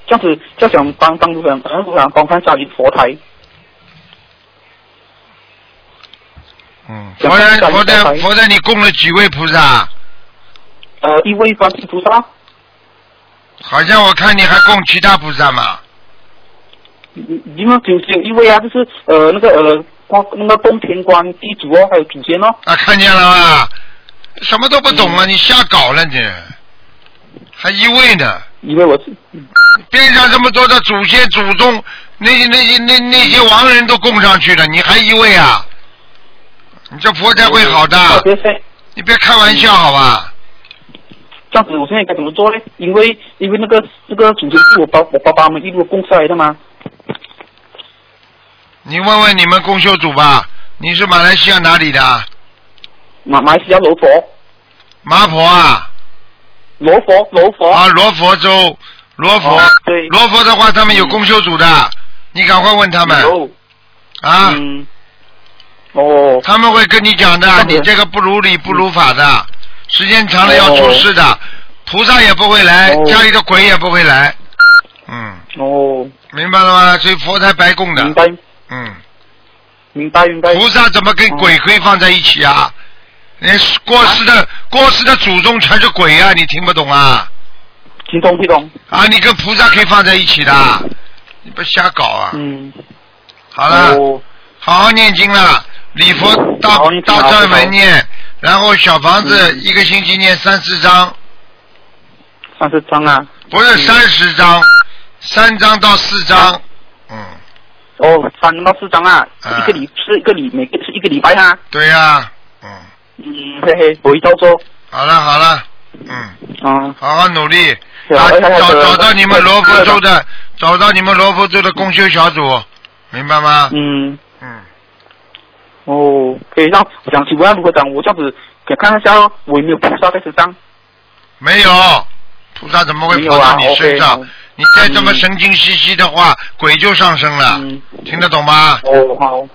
这样子就想帮助人，帮看家里佛台。 佛台你供了几位菩萨？ 一位观世菩萨。 好像我看你还供其他菩萨嘛。 因为只有一位啊，就是那个供天官地主哦，还有祖先哦。 啊，看见了吧？什么都不懂啊！你瞎搞了你，还一位呢？ 以为我边上这么多的祖先祖宗，那些亡人都供上去了，你还一位啊？你这佛才会好的，你别开玩笑好吧？ 这样子我现在该怎么做呢？因为那个祖先是我爸爸们一路供下来的嘛。 你问问你们公修组吧，你是马来西亚哪里的？ 马来西亚罗佛。 麻婆啊？ 罗佛。 啊，罗佛州，罗佛。 对。 罗佛的话，他们有公修组的，你赶快问他们。 有。 啊。他们会跟你讲的，你这个不如理不如法的，时间长了要出事的，菩萨也不会来，家里的鬼也不会来。明白了吗？所以佛才白供的。 明白。明白。 菩萨怎么跟鬼可以放在一起啊？连过世的祖宗全是鬼啊！你听不懂啊？ 听懂。 啊，你跟菩萨可以放在一起的，你不瞎搞啊？好了，好好念经了，礼佛大忏文念，然后小房子一个星期念3-4章。 30章啊？ 不是30章，3章到4章。 3到4章啊，每个是一个礼拜啊。 对呀。 嘿嘿，我会照做。 好了，好好努力，找到你们罗佛州的公修小组，明白吗？ 可以让想请问如果讲我这样子，可以看一下我有没有菩萨在身上？ 没有，菩萨怎么会跑到你身上？你再这么神经兮兮的话，鬼就上升了，听得懂吗？ 好。